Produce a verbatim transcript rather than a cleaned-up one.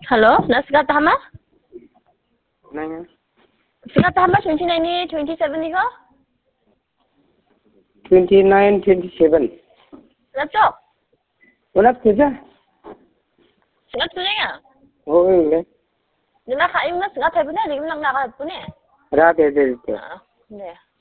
Halo, nak sekat hama? Nanya. Sekat hama twenty nine ni twenty seven ni ko? Twenty nine, twenty seven. Sekat tu? Ulat kerja? Sekat tu ni ya? Oh iya. Dia nak kayu nak sekat apa ni? Dia nak nak apa ni? Rapi ada itu. Ah, ni.